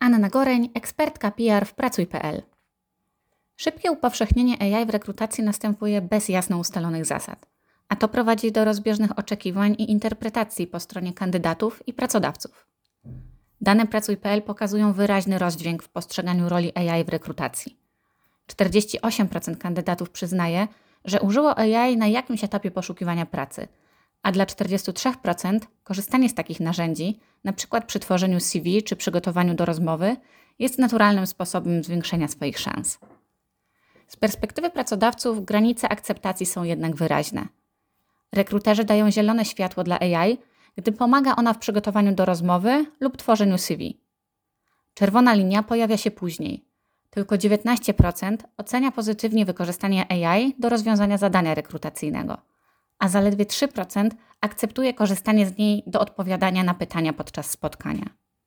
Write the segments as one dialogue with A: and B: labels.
A: Anna Goreń, ekspertka PR w Pracuj.pl. Szybkie upowszechnienie AI w rekrutacji następuje bez jasno ustalonych zasad, a to prowadzi do rozbieżnych oczekiwań i interpretacji po stronie kandydatów i pracodawców. Dane Pracuj.pl pokazują wyraźny rozdźwięk w postrzeganiu roli AI w rekrutacji. 48% kandydatów przyznaje, że użyło AI na jakimś etapie poszukiwania pracy, a dla 43% korzystanie z takich narzędzi, np. przy tworzeniu CV czy przygotowaniu do rozmowy, jest naturalnym sposobem zwiększenia swoich szans. Z perspektywy pracodawców granice akceptacji są jednak wyraźne. Rekruterzy dają zielone światło dla AI, gdy pomaga ona w przygotowaniu do rozmowy lub tworzeniu CV. Czerwona linia pojawia się później. Tylko 19% ocenia pozytywnie wykorzystanie AI do rozwiązania zadania rekrutacyjnego, a zaledwie 3% akceptuje korzystanie z niej do odpowiadania na pytania podczas spotkania.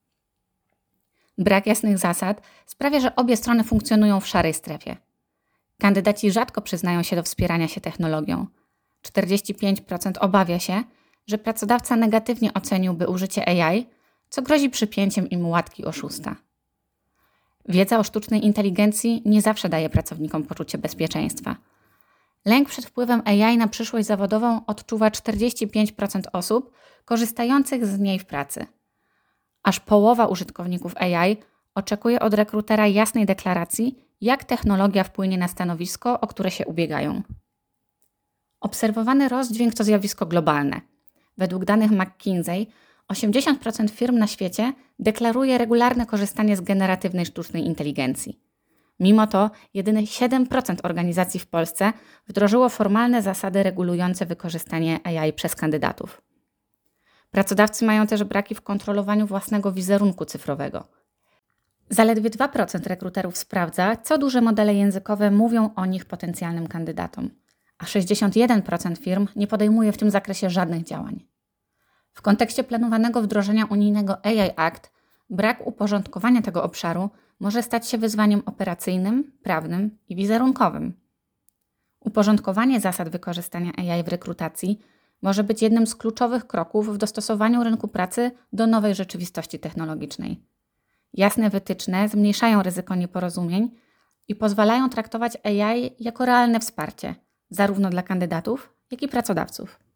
A: Brak jasnych zasad sprawia, że obie strony funkcjonują w szarej strefie. Kandydaci rzadko przyznają się do wspierania się technologią. 45% obawia się, że pracodawca negatywnie oceniłby użycie AI, co grozi przypięciem im łatki oszusta. Wiedza o sztucznej inteligencji nie zawsze daje pracownikom poczucie bezpieczeństwa. Lęk przed wpływem AI na przyszłość zawodową odczuwa 45% osób korzystających z niej w pracy. Aż połowa użytkowników AI oczekuje od rekrutera jasnej deklaracji, jak technologia wpłynie na stanowisko, o które się ubiegają. Obserwowany rozdźwięk to zjawisko globalne. Według danych McKinsey 80% firm na świecie deklaruje regularne korzystanie z generatywnej sztucznej inteligencji. Mimo to jedynie 7% organizacji w Polsce wdrożyło formalne zasady regulujące wykorzystanie AI przez kandydatów. Pracodawcy mają też braki w kontrolowaniu własnego wizerunku cyfrowego. Zaledwie 2% rekruterów sprawdza, co duże modele językowe mówią o nich potencjalnym kandydatom, a 61% firm nie podejmuje w tym zakresie żadnych działań. W kontekście planowanego wdrożenia unijnego AI Act brak uporządkowania tego obszaru może stać się wyzwaniem operacyjnym, prawnym i wizerunkowym. Uporządkowanie zasad wykorzystania AI w rekrutacji może być jednym z kluczowych kroków w dostosowaniu rynku pracy do nowej rzeczywistości technologicznej. Jasne wytyczne zmniejszają ryzyko nieporozumień i pozwalają traktować AI jako realne wsparcie, zarówno dla kandydatów, jak i pracodawców.